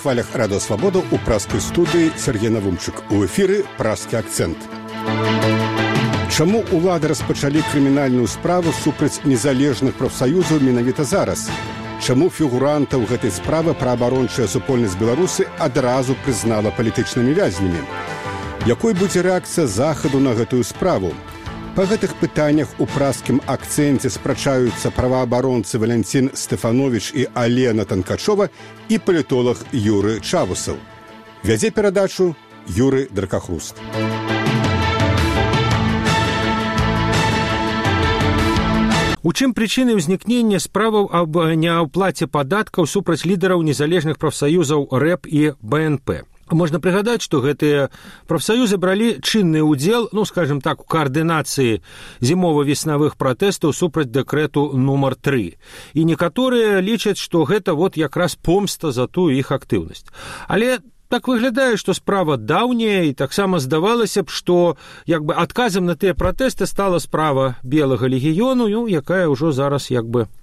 хвалях Радио Свобода у праскай студыі Сергей Навумчык. У эфіры «Праскі акцэнт». Чаму ўлады распачалі крымінальную справу супраць незалежных прафсаюзаў менавіта зараз? Чаму фігурантаў гэтай справы праабарончая супольнасць Беларусы адразу прызнала палітычнымі вязнямі? Якой будзе рэакцыя захаду на гэтую справу? Па гэтых пытаннях у праскім акцэнце спрачаюцца праваабаронцы Валянцін Стэфановіч і Алена Танкачова і палітолог Юры Чавусаў. Вядзе перадачу Юры Дракахруст. У чым прычыны ўзнікнення справаў аб няўплаце падаткаў супраць лідараў незалежных прафсаюзаў РЭП і БНП? Можна прыгадаць, што гэтыя прафсаюзы бралі чынны ўдзел, скажем так, у каардынацыі зімова-веснавых пратэстаў супраць дэкрэту нумар 3. І некаторыя лічаць, што гэта якраз помста за тую іх актыўнасць. Але так выглядае, што справа даўняя, і таксама здавалася б, што адказам на тыя пратэсты стала справа Белага легіёну, якая ўжо зараз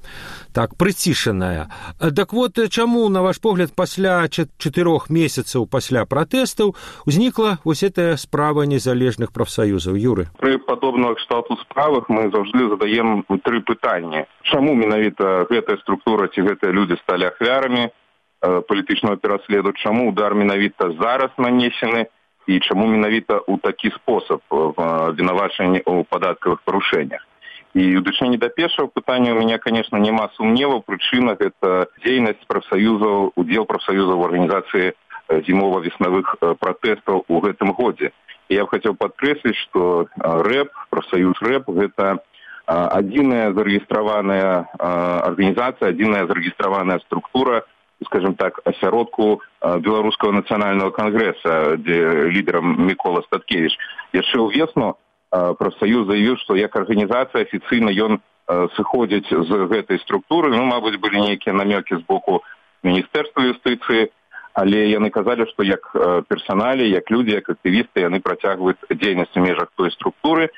прыцішаная. Так чаму, на ваш погляд, пасля 4 месяцаў пасля пратэстаў узнікла гэтая справа незалежных прафсаюзаў? Юры. Пры падобных кшталту справах мы заўжды задаем 3 пытанні. Чаму менавіта гэтая структура ці гэтыя людзі сталі ахвярамі палітычнага пераследу, чаму удар менавіта зараз нанесены і чаму менавіта ў такі спосаб вінавачання ў падаткавых парушэннях. І ў дачыненні да першага пытання у меня, конечно, няма сумневаў. Прычына – гэта дзейнасць прафсаюзаў, удзел прафсаюзаў в арганізацыі зімова-веснавых пратэстаў у гэтым годзе. І я б хацеў падкрэсліць, што РЭП, прафсаюз РЭП – гэта адзіная зарэгістраваная арганізацыя, адзіная зарэгістраваная структура, скажем так, асяродку Беларускага нацыянальнага кангрэса, дзе лідарам Мікола Статкевіч. Яшчэ ўвесну прафсаюз заявіў, што як арганізацыя афіцыйна ён сыходзіць з гэтай структуры. Мабыць, былі нейкія намёкі з боку Міністэрства юстыцыі, але яны казалі, што як персаналі, як людзі, як актывісты, яны працягваюць дзейнасць у межах той структуры.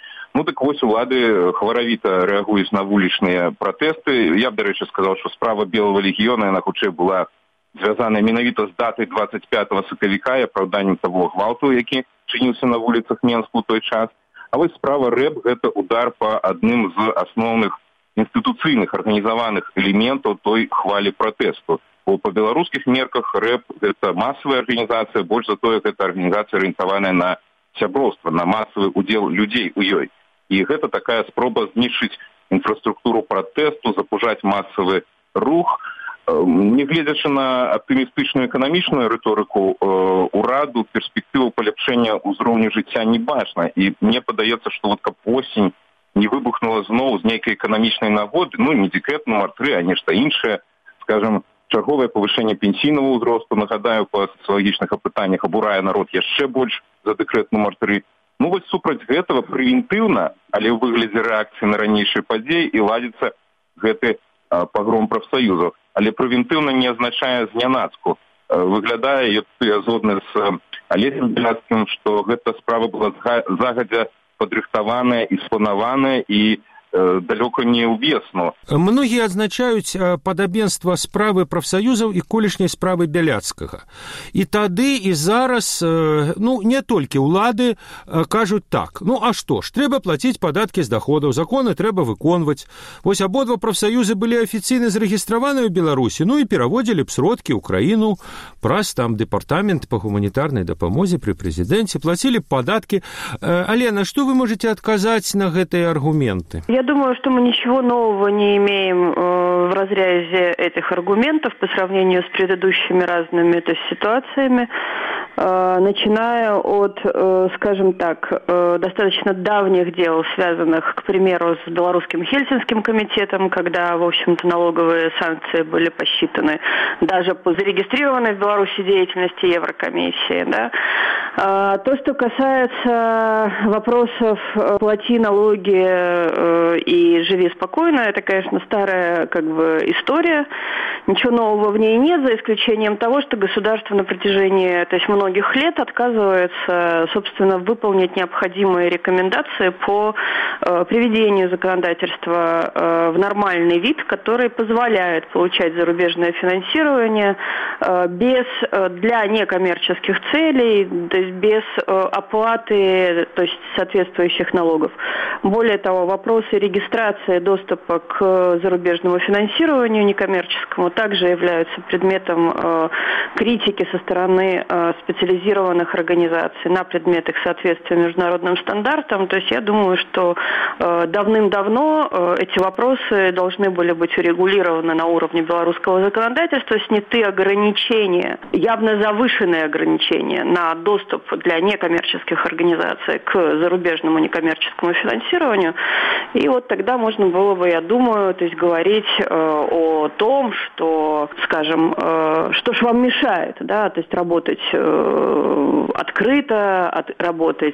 Улады хваравіта рэагуюць на вулічныя пратэсты. Я б, дарэчы, сказаў, што справа Белага легіёна, яна хутчэй была звязаная менавіта з датай 25 сакавіка і апраўданнем таго гвалту, які чыніўся на вуліцах Менску ў той час. А вось справа РЭП – гэта удар па адным з асноўных інстытуцыйных арганізаваных элементаў той хвалі пратэсту. Бо па беларускіх мерках РЭП – гэта масавая арганізацыя, больш за тое, гэта арганізацыя арыентаваная на сяброўства, на масавы удзел людзей у ёй. І гэта такая спроба знішчыць інфраструктуру пратэсту, запужаць масавы рух. Нягледзячы на аптымістычную эканамічную рыторыку ураду, перспектыву паляпшэння ўзроўню жыцця не бачна. І мне падаецца, што каб осень не выбухнула зноў з нейкай эканамічнай нагоды, не дэкрэт нумар 3, а нешта іншае, скажам, чарговае павышэнне пенсійнага ўзросту, нагадаю, па сацыялагічных апытаннях абурае народ яшчэ больш за дэкрэт нумар 3. Вось супраць гэтага прэвентыўна, але ў выглядзе рэакцыі на ранейшыя падзеі і ладзіцца гэты пагром прафсаюзаў. Але прэвентыўна не азначае знянацку. Выглядае, я згодны з Алесем Беляцкім, што гэта справа была загадзя падрыхтаваная і спланаваная і далёка не ўвесну. Многія адзначаюць падабенства справы прафсаюзаў і колішняй справы Бяляцкага. І тады, і зараз, не толькі ўлады кажуць так. А што ж, трэба плаціць падаткі з даходаў, законы трэба выконваць. Вось абодва прафсаюзы былі афіцыйна зарэгістраваны ў Беларусі, і пераводзілі б сродкі ў краіну праз дэпартамент па гуманітарнай дапамозе пры прэзідэнце, плацілі б падаткі. Алена, што вы можаце адказаць на гэтыя аргументы? Я думаю, что мы ничего нового не имеем в разрезе этих аргументов по сравнению с предыдущими разными ситуациями, начиная от, скажем так, достаточно давних дел, связанных, к примеру, с Белорусским Хельсинским комитетом, когда, в общем-то, налоговые санкции были посчитаны даже по зарегистрированной в Беларуси деятельности Еврокомиссии. Да? То, что касается вопросов «плати налоги и живи спокойно», это, конечно, старая история. ничего нового в ней нет, за исключением того, что государство на протяжении, то есть многих лет отказывается, собственно, выполнить необходимые рекомендации по приведению законодательства в нормальный вид, который позволяет получать зарубежное финансирование для некоммерческих целей, то есть без оплаты, то есть соответствующих налогов. Более того, вопросы регистрации доступа к зарубежному финансированию некоммерческому также являются предметом критики со стороны специализированных организаций на предмет их соответствия международным стандартам. То есть я думаю, что давным-давно эти вопросы должны были быть урегулированы на уровне белорусского законодательства, сняты ограничения, явно завышенные ограничения на доступ для некоммерческих организаций к зарубежному некоммерческому финансированию. И вот тогда можно было бы, я думаю, то есть говорить о том, что, скажем, что ж вам мешает, да, то есть работать открыто, работать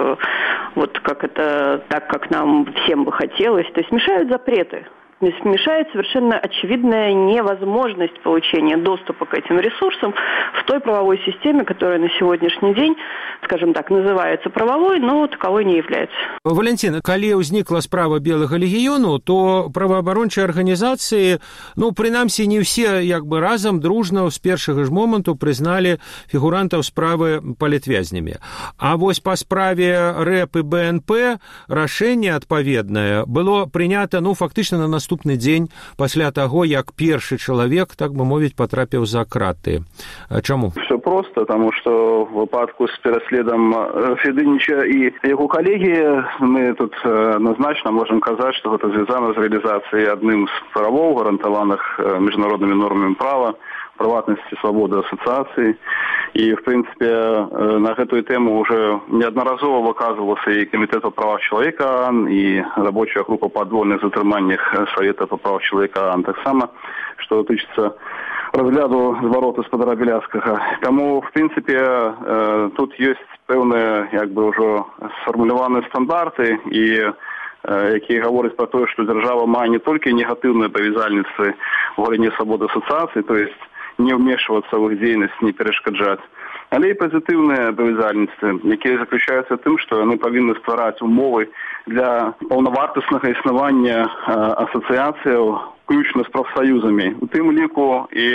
вот как это, так, как нам всем бы хотелось. То есть мешают запреты. Мешает совершенно очевидная невозможность получения доступа к этим ресурсам в той правовой системе, которая на сегодняшний день, скажем так, называется правовой, но таковой не является. Валентина, калі ўзнікла справа Белага легіёну, то праваабарончыя арганізацыі, прынамсі не ўсе разам дружна з першага ж моманту прызналі фігурантаў справы палітвязнямі. А вось па справе РЭП і БНП рашэнне адпаведнае было прынята, фактычна на наступны дзень пасля таго, як першы чалавек, так бы мовіць, потрапіў за краты. Чаму? Все просто, потому что в выпадку с переследом Федынича и его коллеги мы тут однозначно можем сказать, что это связано с реализацией одним из правов, гарантованных международными нормами права, приватности, свободы ассоциации. И, в принципе, на эту тему уже неодноразово выказывался и Комитет по правам человека, и рабочая группа по подвольных затриманнях Совета по правам человека, так само, что тычется разгляду зворота з-пад Рабеляцкага. Тому, в принципе, тут есть певные, уже сформулированные стандарты, и які говорять про те, що держава має не тільки негативні пов'язальності в галині свободи асоціації, то есть не вмешиваться в их деятельность, не перешкоджать, але і позитивні пов'язальності, які заключаються тим, що вони повинні створити умови для повновартісного існування асоціацій, включно з профсоюзами. У тим ліку і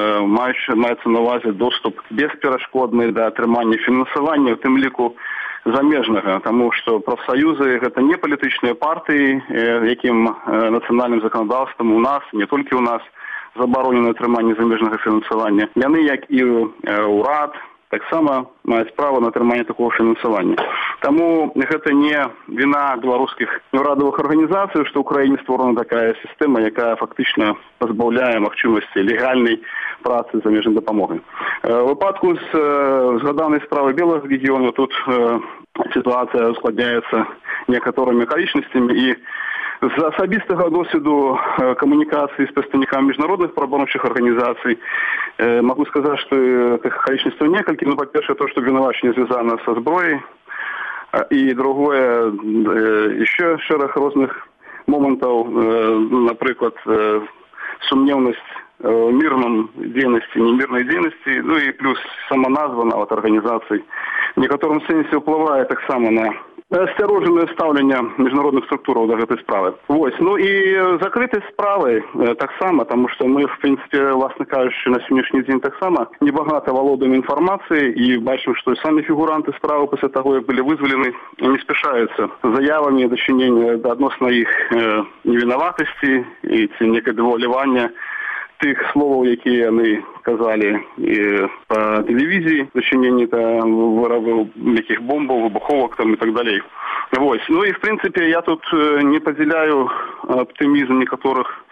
мається на увазі доступ безперешкодний до отримання фінансування, у тим ліку замежного, тому що профсоюзи – це не політичні партії, яким національним законодавством у нас, не тільки у нас, заборонено отримання заміжного фінансування. Вони, як і УРАД, так само мають право на отримання такого фінансування. Тому це не вина білоруських неурадових організацій, що в Україні створена така система, яка фактично позбавляє можливості легальної праці заміжної допомоги. У випадку з згаданої справи Білого легіону тут ситуація ускладняється некоторими околичностями і з особистого досвіду комунікації з представниками міжнародних правоохоронних організацій могу сказати, що таких околичностей несколько. По-перше, то, що обвинувачення зв'язано со зброєю, і другое, ще шерох різних моментів, наприклад, сумнівність в мирном діяльності, немирної діяльності, і плюс самоназвана от організацій, в некоторому сенсі впливає так само на осторожне ставлення міжнародних структур до цієї справи. Ось. І закрити справи так само, тому що ми, в принципі, власне кажучи, на сьогоднішній день так само небагато володуємо інформацією і бачимо, що самі фігуранти справи після того, як були визволені, не спішаються з заявами дочинення відносно їх невинуватості і ці некодоволювання тих слов, які вони казали і по телевізії, зачинення виробів яких бомбів, вибуховок і так далі. Ось. І, в принципі, я тут не поділяю оптимізм некоторих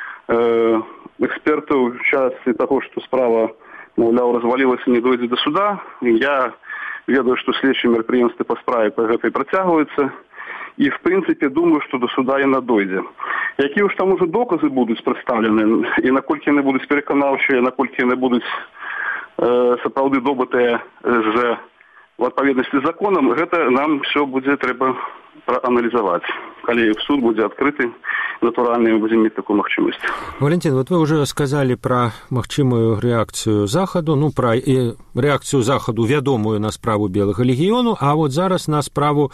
експертів в часті того, що справа, мовляв, розвалилася і не дойде до суда. Я ведаю, що слідчі мероприємства по справі по этой протягуються. І, в принципі, думаю, що до суда і не дойде. Які ж там уже докази будуть представлені, і накольки не будуть переконавчі, і накольки не будуть справді добити в відповідності з законом, це нам все буде треба проаналізувати. калі суд будзе адкрыты, натуральна, мы будзем мець такую магчымасць. Валентин, вот вы уже сказали про магчымую реакцию Захаду, ну, про реакцию Захаду вядомую на справу Белага легіёну, а вот зараз на справу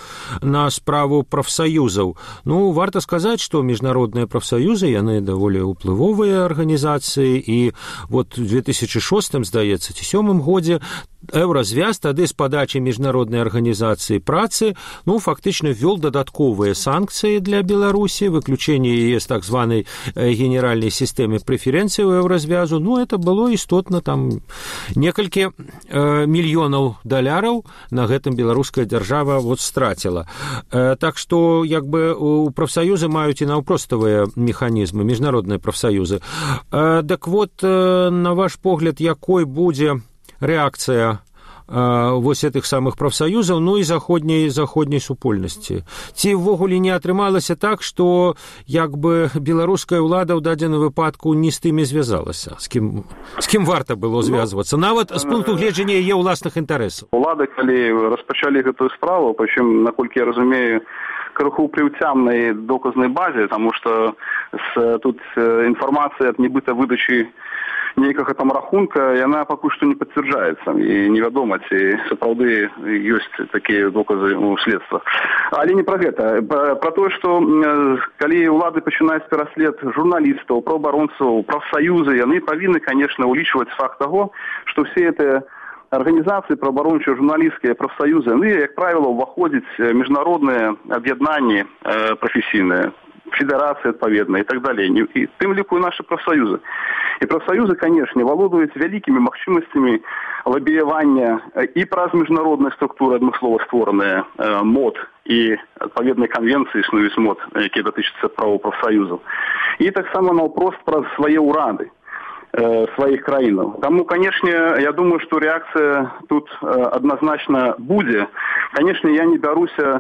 профсоюзаў. Ну, варта сказаць, што міжнародныя профсоюзы, яны даволі уплывовыя арганізацыі, і вот в 2006, здаецца, ці 2007 годзе Еўразвяз тады з падачы міжнароднай арганізацыі працы, ну, фактычна ввёл дадатковыя санкцыі для Беларусі, выключэнне яе з так званай генеральнай сістэмы прэферэнцый у Еўразвязу. Ну, это было істотна, там некалькі мільёнаў даляраў на гэтым беларуская дзяржава вот страціла. Так што, як бы, у прафсаюзы маюць і наўпроставыя механізмы, міжнародныя прафсаюзы. Так вот, на ваш погляд, якой будзе реакция вось этих самых профсоюзаў, ну і заходняй супольнасці. Ці ўвогуле не атрымалася так, што як бы беларуская ўлада ў дадзеным выпадку не з тымі звязалася, з кім варта было звязвацца, нават з пункту гледжання яе ўласных інтарэсаў. Улады, калі распачалі гэтую справу, прычым, наколькі я разумею, крыху пры ўцямнай доказнай базе, таму што тут інфармацыя ад нібыта выдачы нейкага там рахунка, яна пакуль што не пацвярджаецца, і невядома, ці сапраўды ёсць такія доказы ў следствах. Але не пра гэта. Пра тое, што калі ўлады пачынаюць пераслед журналістаў, праабаронцаў, прафсаюзы, яны павінны, конечно, улічваць факт таго, што все гэтыя арганізацыі праабарончыя, журналісцкія, прафсаюзы, яны, як правіла, ўваходзяць міжнародныя аб'яднанні прафесійныя, федерации адпаведныя и так далее. И тым ліку и наши профсоюзы. И профсоюзы, конечно, валодаюць вялікімі магчымасцямі лабіявання і праз міжнародныя структуры, адмыслова створаныя МОД і адпаведныя канвенцыі існуюць МОД, якія датычацца правоў профсоюзаў. І таксама наўпрост праз свае ўрады сваіх краінаў. Таму, конечно, я думаю, что реакция тут однозначно будзе. Конечно, я не бяруся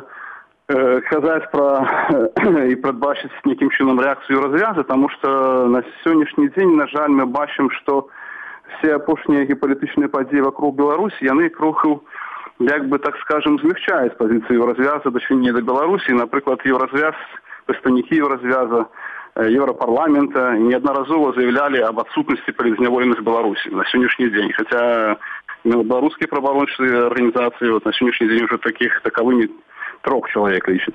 казаць і прадбачыць нейкім чынам рэакцыю развяза, таму што на сённяшні дзень, на жаль, мы бачым, што все апошнія геапалітычныя падзеі вакол Беларусі, яны кроху, як бы, так скажем, змягчаюць пазіцыю развяза дачынення да Беларусі. Напрыклад, Еўразвяз, прадстаўнікі Еўразвяза, Еўрапарламента неаднаразова заявлялі аб адсутнасці палітзняволеных Беларусі на сённяшні дзень. Хаця беларускія праваабарончыя арганізацыі на сённяшні дзень уже таковымі 3 чалавек лічаць.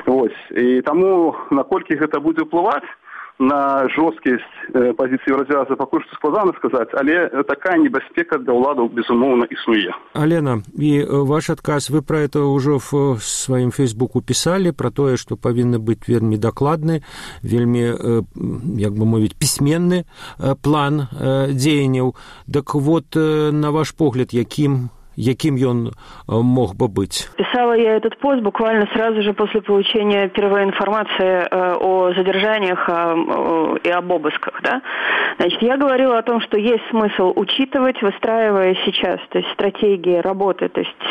І таму, наколькі гэта будзе ўплываць на жорсткасць пазіцыі развяза, пакуль што складана сказаць, але такая небяспека для ўладаў, безумоўна, існуе. Алена, і ваш адказ, вы пра это ўжо в сваім фейсбуку пісалі, пра тое, што павінны быць вельмі дакладны, вельмі, як бы мовіць, пісьменны план дзеянняў. Так вот, на ваш погляд, яким он мог бы быть? Писала я этот пост буквально сразу же после получения первой информации о задержаниях и об обысках. Да? Значит, я говорила о том, что есть смысл учитывать, выстраивая сейчас, то есть стратегии работы, то есть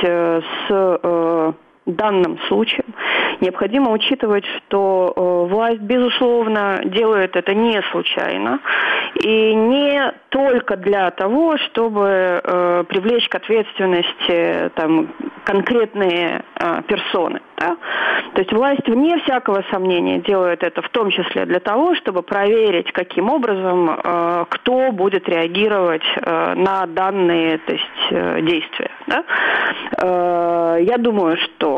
с данным случаем необходимо учитывать, что власть, безусловно, делает это не случайно и не только для того, чтобы привлечь к ответственности там, конкретные персоны. Да? То есть власть, вне всякого сомнения, делает это в том числе для того, чтобы проверить, каким образом кто будет реагировать на данные, то есть, действия. Да? Я думаю, что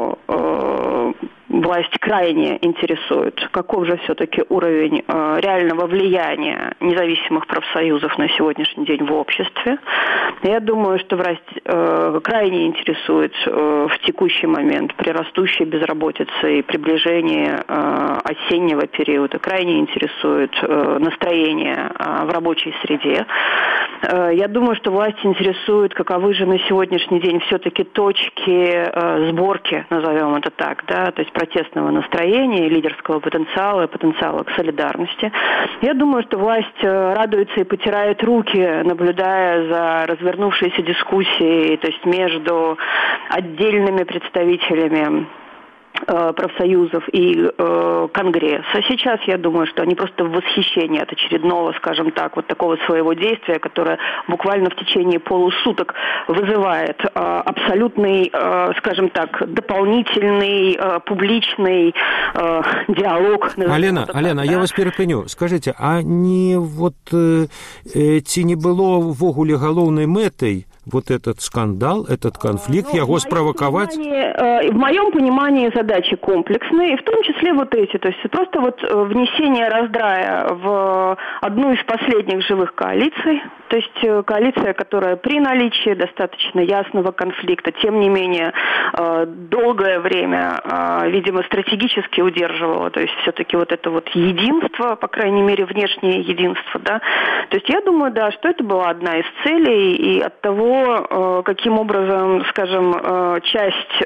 власть крайне интересует, каков же все-таки уровень реального влияния независимых профсоюзов на сегодняшний день в обществе. Я думаю, что власть крайне интересует в текущий момент при растущей безработице и приближении осеннего периода, крайне интересует настроение в рабочей среде. Я думаю, что власть интересует, каковы же на сегодняшний день все-таки точки сборки, назовем это так, да, то есть протестного настроения, лидерского потенциала и потенциала к солидарности. Я думаю, что власть радуется и потирает руки, наблюдая за развернувшейся дискуссией, то есть между отдельными представителями профсоюзов и Конгресса сейчас, я думаю, что они просто в восхищении от очередного, скажем так, вот такого своего действия, которое буквально в течение полусуток вызывает абсолютный, скажем так, дополнительный публичный диалог. Алена, я вас перапыню. Скажите, а не вот ці не было ввогуле галоўнай мэтай вот этот скандал, этот конфликт, его спровоковать? В моем понимании задачи комплексные, и в том числе вот эти. То есть просто вот внесение раздрая в одну из последних живых коалиций, то есть коалиция, которая при наличии достаточно ясного конфликта, тем не менее, долгое время, видимо, стратегически удерживала, то есть все-таки вот это вот единство, по крайней мере, внешнее единство, да. То есть я думаю, да, что это была одна из целей, и от того, каким образом, скажем, часть,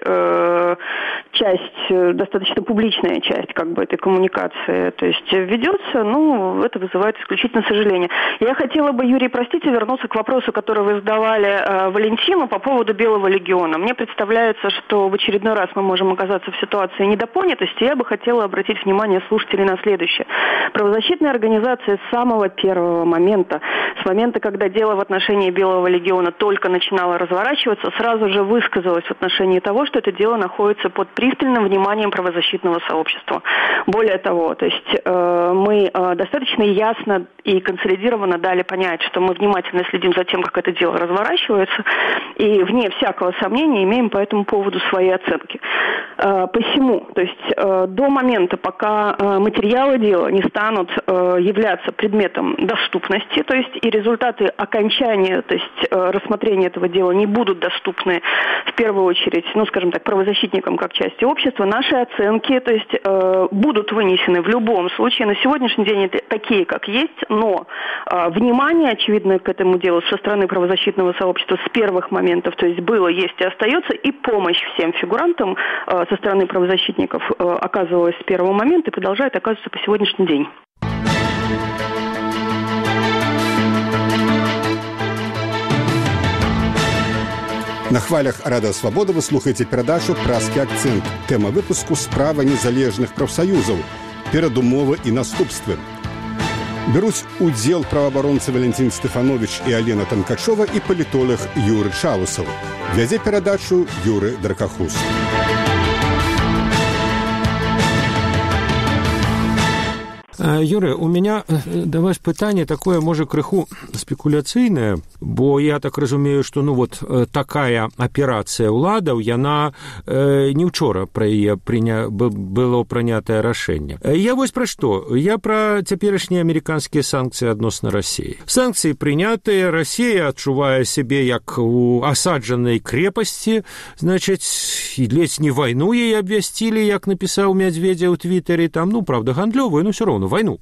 достаточно публичная часть как бы этой коммуникации, то есть ведется, ну, это вызывает исключительно сожаление. Я хотела бы, Юрий, простите, вернуться к вопросу, который вы задавали Валентину по поводу Белого легиона. Мне представляется, что в очередной раз мы можем оказаться в ситуации недопонятости. Я бы хотела обратить внимание слушателей на следующее. Правозащитная организация с самого первого момента, с момента, когда дело в отношении Белого легиона только начинало разворачиваться, сразу же высказалась в отношении того, что это дело находится под пристальным вниманием правозащитного сообщества. Более того, то есть мы достаточно ясно и консолидированно дали понять, что мы внимательно следим за тем, как это дело разворачивается, и вне всякого сомнения имеем по этому поводу свои оценки. Посему, то есть до момента, пока материалы дела не станут являться предметом доступности, то есть и результаты окончания, то есть рассмотрения этого дела не будут доступны в первую очередь, ну, скажем так, правозащитникам как части общества, наши оценки, то есть будут вынесены в любом случае. На сегодняшний день это такие, как есть, но внимание, очевидно, к этому делу со стороны правозащитного сообщества с первых моментов, то есть было, есть и остается, и помощь всем фигурантам со стороны правозащитников оказывалась с первого момента и продолжает оказываться по сегодняшний день. На хвалях Радыё Свабода вы слухаеце перадачу «Празкі акцэнт». Тэма выпуску «Справа незалежных профсоюзаў. Перадумовы і наступствы». Бяруць удзел праваабаронцы Валентин Стефанович і Алена Танкачова і палітолог Юры Чаусаў. Вядзе перадачу Юры Дракахус. Юрий, у меня до вас питание такое, может, крыху спекуляцыйнае, бо я так разумею, что ну вот такая операция уладаў, яна не учора про яе было прынятае рашэнне. Я вось пра што? Я пра цяперашнія амерыканскія санкцыі адносна России. Санкцыі прынятыя, Россия адчувае сябе як у асаджанай крепасці, значит, ледзь не вайну яе абвясцілі, як напісаў Медведев у Твиттере, там, ну, правда, гандлёвую, но все равно войну.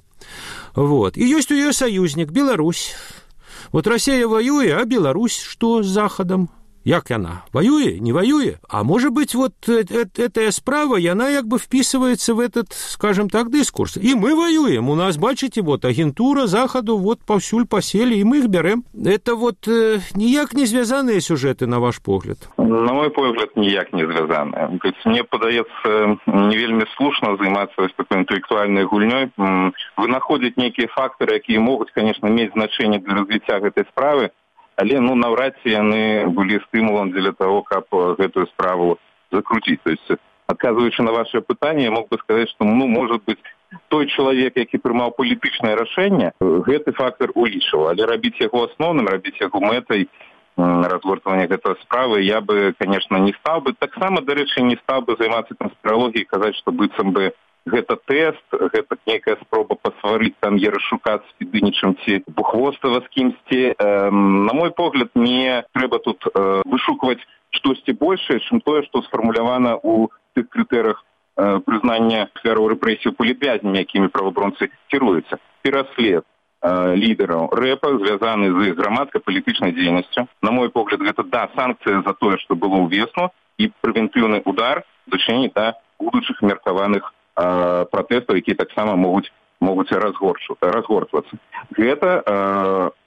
Вот. И есть у ее союзник Беларусь. Вот Россия воюет, а Беларусь что с Заходом? Як яна? Воюе? Не воюе? А может быть, вот эта справа, яна як бы вписывается в этот, скажем так, дискурс. И мы воюем. У нас, бачите, вот агентура Заходу вот повсюль посели, и мы их берем. Это вот ніяк не звязанные сюжеты, на ваш погляд? На мой погляд, ніяк не звязанные. Мне падаецца не вельмі слушна займацца такой інтэлектуальнай гульнёй, вынаходзіць нейкія фактары, якія могуць, конечно, мець значэнне для развіцця гэтай справы, але, ну, наўрад ці яны былі стымулам для того, каб гэтую справу закруціць. То есть, адказваючы на ваше пытанне, я мог бы сказаць, што, ну, может быть, той чалавек, які прымаў палітычнае рашэнне, гэты фактор улічваў, але рабіць яго асноўным, рабіць яго мэтай разгортвання гэтай справы я бы, конечно, не стаў бы. Таксама, дарэчы, не стаў бы займацца канспіралогіяй, казаць, што быццам бы гэта тэст, гэта нейкая спроба пасварыць там Ярашука з Федынічым ці Бухвостава з кімсьці. На мой погляд, не трэба тут вышукваць штосьці большае, чым тое, што сфармулявана ў тых крытэрыях прызнання ахвяраў рэпрэсій палітвязнямі, якімі праваабаронцы кіруюцца. Пераслед лідараў рэпа звязаны з іх грамадска-палітычнай дзейнасцю. На мой погляд, гэта да, санкцыя за тое, што было ўвесну, і прэвентыўны удар дачынення да будучых меркаваных пратэстаў, якія таксама могуць разгортвацца. Гэта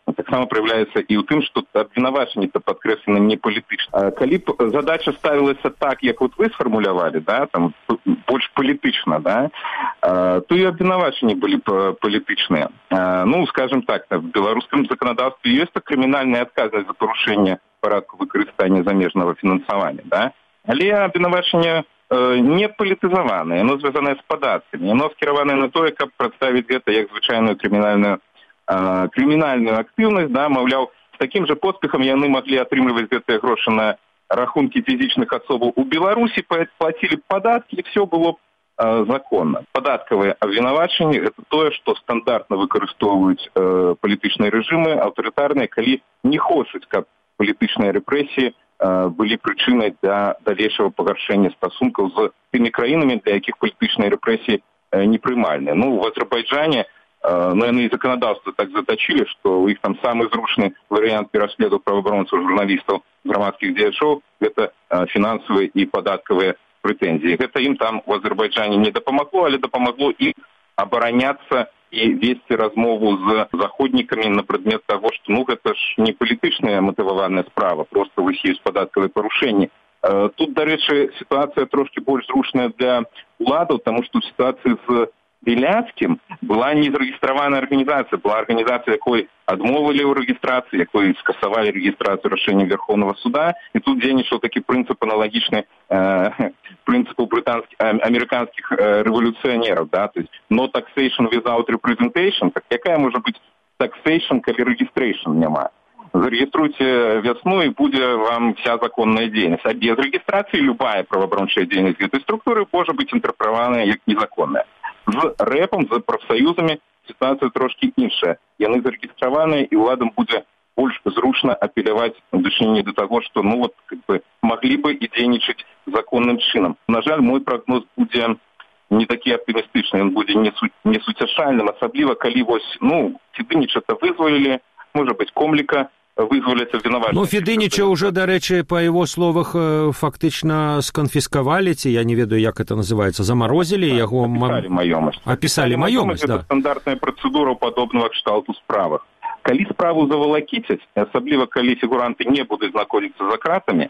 таксама праяўляецца і ў тым, што абвінавачанне-то падкрэслена не палітычна. Калі б задача ставілася так, як вот вы сфармулявалі, да, там больш палітычна, да, то і абвінавачанні былі б палітычныя. Ну, скажем так, в беларускім заканадаўстве ёсць крымінальная адказнасць за парушэнне парадку выкарыстання замежнага фінансавання, да? Але абвінавачанне не палітызаванае, яно звязанае з падаткамі, яно скіраванае на тое, каб прадставіць гэта як звычайную крымінальную актыўнасць, да, маўляў, з такім жа поспехам яны маглі атрымліваць гэтыя грошы на рахункі фізічных асобаў у Беларусі, плацілі падаткі, і все было законна. Падаткавыя абвінавачанні – гэта тое, што стандартна выкарыстоўваюць палітычныя рэжымы, аўтарытарныя, калі не хочуць, каб палітычныя рэпрэсіі былі прычынай для далейшага пагаршэння стасункаў з тымі краінамі, для якіх палітычныя рэпрэсіі непрымальныя. Ну, в Азербайджане яны і заканадаўства так затачылі, што ў іх там самы зручны варыянт пераследу праваабаронцаў, журналістаў, грамадскіх дзеячоў – гэта фінансавыя і падаткавыя прэтэнзіі. Гэта ім там у Азербайджане не дапамагло, але дапамагло ім абараняцца і весці размову з заходнікамі на прадмет таго, што ну гэта ж не палітычная матываваная справа, проста вось ёсць падаткавыя парушэнні. Тут, дарэчы, сітуацыя трошкі больш зручная для уладаў, таму што ў сітуацыі з Біляцкім была не зарэгістраваная арганізацыя, была арганізацыя, якой адмовілі ў рэгістрацыі, якой скасавалі рэгістрацыю рашэння Верховнага суда, і тут дзейнічаў такі прынцып аналагічны прынцыпу амерыканскіх рэвалюцыянераў, да, то есть no taxation without representation, так якая можа быць taxation, калі registration няма. Зарегиструйте весну, и будет вам вся законная деятельность. А без регистрации любая правоабарончая деятельность этой структуры может быть интерпретована как незаконная. З рэпам, з прафсаюзамі сітуацыя трошкі іншая. Яны зарэгістраваныя, і ўладам будзе больш зручна апеляваць у дачыненні да таго, што ну вот как бы маглі бы і дзейнічаць законным чынам. На жаль, мой прагноз будзе не такі аптымістычны, ён будзе не суцяшальным, асабліва калі вось, ну, Федыніча-то вызвалілі, можа быць, Комліка вызваляць абвінавачання. Ну, Федыніча ўжо, дарэчы, па яго словах, фактычна сканфіскавалі, ці я не ведаю, як это называецца, замарозілі яго... Апісалі маёмасць. Апісалі маёмасць, да. Гэта стандартная працэдура падобнага кшталту справах. Калі справу завалакіцяць, асабліва калі фігуранты не будуць знаходзіцца за кратамі,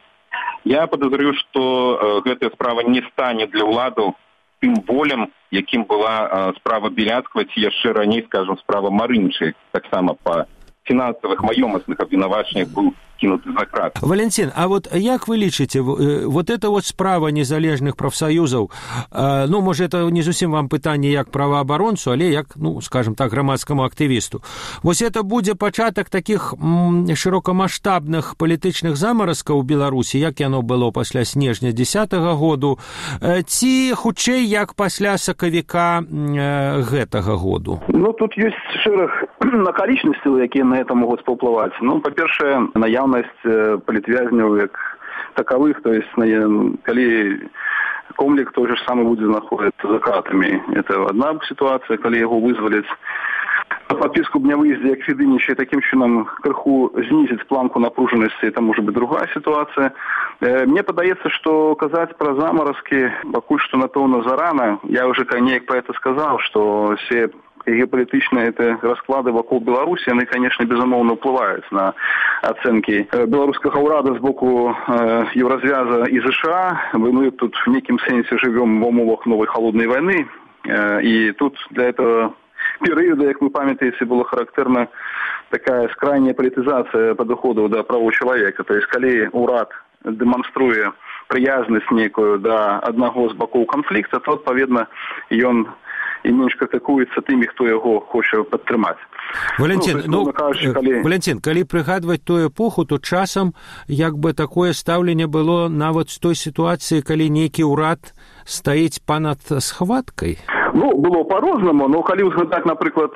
я падазраю, што гэтая справа не стане для ўладаў тым болем, якім была справа Біляцкага, ці яшчэ раней, скажем, справа Марынчы, таксама па фінансавых маёмасных абвінавачаннях быў кінуты за крат. Валентин, а вот як вы лічыце, вот эта вот справа незалежных прафсаюзаў, ну, можа, это не зусім вам пытанне як праваабаронцу, але як, ну, скажем так, грамадскаму актывісту. Вось это будзе пачатак такіх шырокамаштабных палітычных замаразкаў у Беларусі, як яно было пасля снежня 10-го году, ці хутчэй як пасля сакавіка гэтага году? Ну, тут ёсць шэраг акалічнасцяў, якія на это могуць паўплываць. Ну, па-першае, наяўнасць палітвязняў як таковых, то есть калі Комлік той же самы будзе знаходзіцца за кратамі. Это одна ситуация, калі яго вызваляць. Подписку б не выезде, як Федыніча, таким чынам крыху знизить планку напруженности, это может быть другая ситуация. Мне падаецца, что казаць про замаразки, пакуль что напэўна зарана. Я уже неяк про это сказал, что все геополитичные расклады вокруг Беларуси, они, конечно, безумоўно уплывают на оценки белорусского урада с боку Евразвяза и США. Мы тут в неким сенсе живем в умовах новой холодной войны, и тут для этого периода, как вы памятаете, была характерна такая скрайняя политизация подходов до прав человека. То есть, калі урад демонструе приязнасць некую до одного з бокоў конфликта, то, адпаведна, ён і менш крытыкуецца тымі, хто яго хоча падтрымаць. Валентин, Валентин, калі прыгадваць тую эпоху, то часам як бы такое стаўленне было нават з той сітуацыі, калі нейкі ўрад стаіць панад схваткай. Ну, было по-рознаму, но калі ўзгадаць, напрыклад,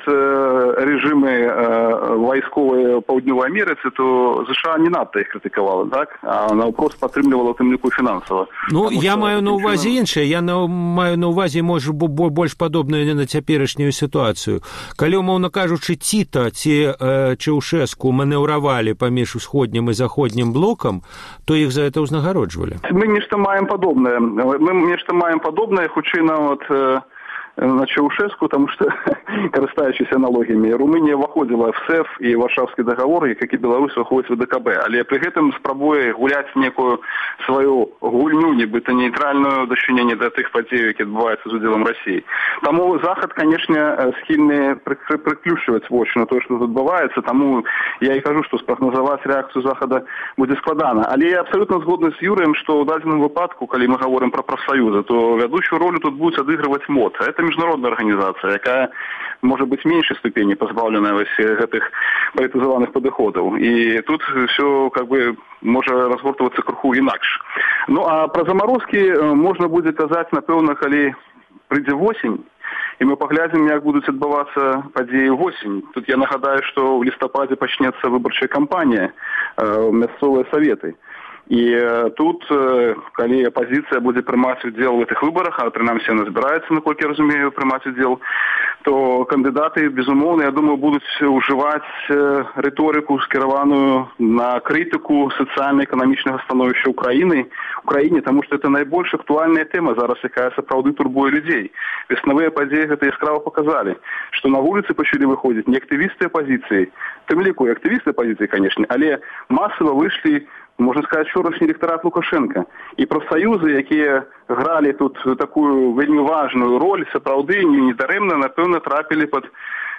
рэжымы вайсковыя Паўднёвай Амерыцы, то США не надта іх крытыкавала, так? А наўпрост падтрымлівала тым ліку фінансава. Ну, я маю на ўвазе іншае. Я маю на ўвазе, можа, больш падобную на цяперашнюю сітуацыю. Калі, умоўна кажучы, Тіта ці Чаўшэску манеўравалі паміж усходнім і заходнім блокам, то іх за это ўзнагароджвалі. Мы нешта маем падобнае. Хутчэй нават на Чаушеску, тому що, користуючись аналогіями, Румунія виходила в СЕФ і Варшавський договор, як і Білорусь виходить в ДКБ. Але при цьому спробує гуляти некую свою гульню, нібито нейтральну дочинення до тих подій, які відбуваються з уділом Росії. Тому Захід, звісно, схильний приключувати очі на те, що тут відбувається, тому я і кажу, що спрогнозувати реакцію Заходу буде складно. Але я абсолютно згодний з Юрієм, що у даденому випадку, коли ми говоримо про профсоюзи, то ведучу роль тут буде відігравати МОД. Це міжнародна організація, яка може бути в меншій ступені позбавлена ось цих політизованих підходів. І тут все, може розгортуватися круху інакше. Ну, а про заморозки можна буде казати, напевно, коли прийде осінь, і ми поглянемо, як будуть відбуватися події в осінь. Тут я нагадаю, що в листопаді почнеться виборча кампанія в місцеві совети. І тут, коли опозиція буде приймати уділ в цих виборах, а принаймні вона збирається, наскільки я розумію, приймати уділ, то кандидати, безумовно, я думаю, будуть вживати риторику, скеровану на критику соціально-економічного становища Україні, тому що це найбільш актуальна тема зараз, яка справді турбує людей. Веснові події це яскраво показали, що на вулиці почали виходити не активісти опозиції, тим ліку активісти опозиції, звісно, але масово вийшли, можна сказати, вчорашній електорат Лукашенка. І профсоюзи, які грали тут таку вельми важну роль, справді недаремно, напевно, трапили під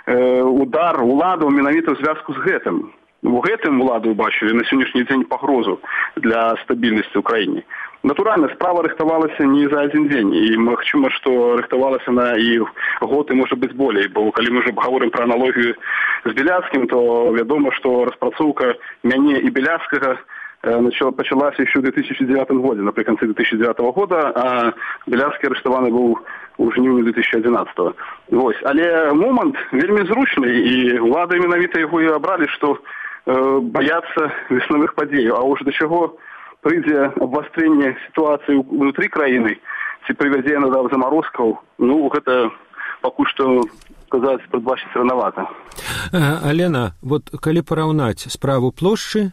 удар владу менавіта в зв'язку з гэтым. В гэтым владу бачили на сьогоднішній день погрозу для стабільності в Україні. Натурально, справа рихтувалася не за один день, і ми хочемо, що рихтувалася на і год, і може бути більше, бо коли ми вже говоримо про аналогію з Біляцьким, то відомо, що розпрацовка мене і Біляцького почалася ще у 2009 році, наприкінці 2009 року, а Біляцький арештований був у жнивні 2011. Ось. Але момент вельми зручний, і влада менавіта його і обрали, що бояться веснових подій. А уж до чого прийде обострення ситуації внутрі країни, ці приведення до заморозків, ну, це поки що сказати, предбачить рановато. Алена, вот коли пораўнаць справу плошчы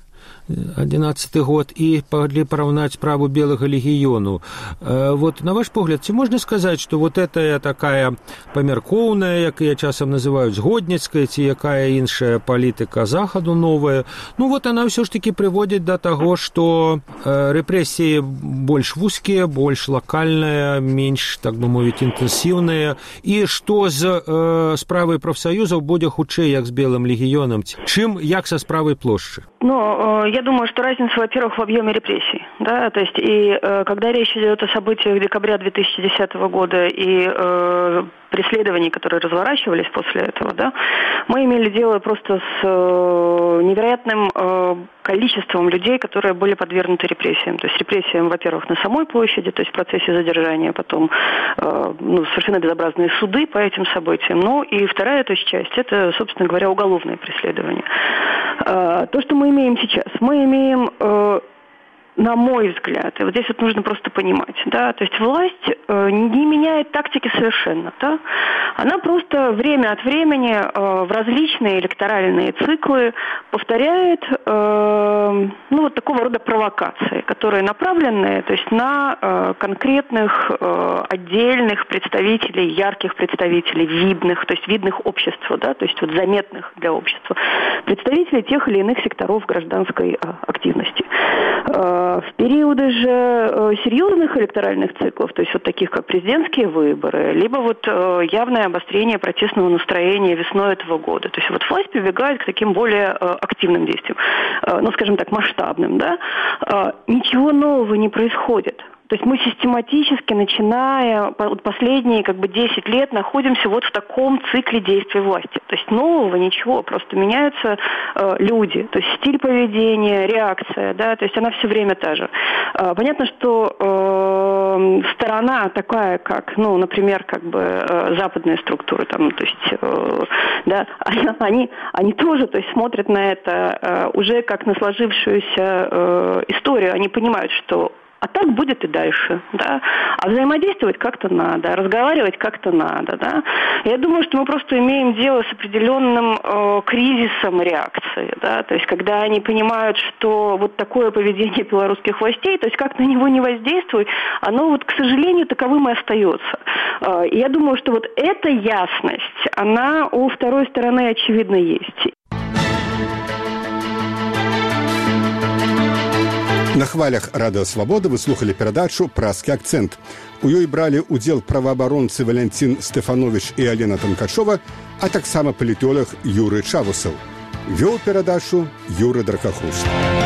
11 год і параўнаць справу Белага легіёну. Вот, на ваш погляд, ці можна сказаць, што вот этая такая памяркоўная, якая часам называюць згодніцкая, ці якая іншая палітыка Захаду новая, ну вот она ўсё ж таки прыводзіць да таго, што рэпрэсіі больш вузкія, больш лакальныя, менш, так бы мовіць, інтэнсіўныя, і што з справай прафсаюзаў будзе хутчэй, як з Белым легіёнам, чым як са справай плошчы? Ну, я думаю, что разница, во-первых, в объеме репрессий, да, то есть и когда речь идет о событиях декабря 2010 года и преследований, которые разворачивались после этого, да, мы имели дело просто с невероятным количеством людей, которые были подвергнуты репрессиям. То есть репрессиям, во-первых, на самой площади, то есть в процессе задержания, потом совершенно безобразные суды по этим событиям. Ну и вторая, то есть часть, это, собственно говоря, уголовные преследования. То, что мы имеем сейчас, мы имеем, на мой взгляд, и вот здесь вот нужно просто понимать, да, то есть власть не меняет тактики совершенно, да, она просто время от времени в различные электоральные циклы повторяет, ну, вот такого рода провокации, которые направлены, то есть на конкретных отдельных представителей, ярких представителей, видных, то есть видных общества, да, то есть вот заметных для общества, представителей тех или иных секторов гражданской активности. В периоды же серьезных электоральных циклов, то есть вот таких как президентские выборы, либо вот явное обострение протестного настроения весной этого года. То есть вот власть прибегает к таким более активным действиям, ну, скажем так, масштабным, да, ничего нового не происходит. То есть мы систематически, начиная последние 10 лет, находимся вот в таком цикле действий власти. То есть нового ничего, просто меняются люди, то есть стиль поведения, реакция, да, то есть она все время та же. Понятно, что сторона такая, как, ну, например, западные структуры, там, то есть, да, они тоже, то есть, смотрят на это уже как на сложившуюся историю, они понимают, что А так будет и дальше, да. А взаимодействовать как-то надо, разговаривать как-то надо, да. Я думаю, что мы просто имеем дело с определенным кризисом реакции, да, то есть когда они понимают, что вот такое поведение белорусских властей, то есть как на него не воздействует, оно вот, к сожалению, таковым и остается. И я думаю, что вот эта ясность, она у второй стороны, очевидно, есть. На хвалях Радыё Свабода вы слухали перадачу «Праскі акцэнт». У ёй бралі ўдзел праваабаронцы Валянцін Стэфановіч і Алена Танкачова, а таксама палітолог Юрый Чавусаў. Вёў перадачу Юры Дракахус.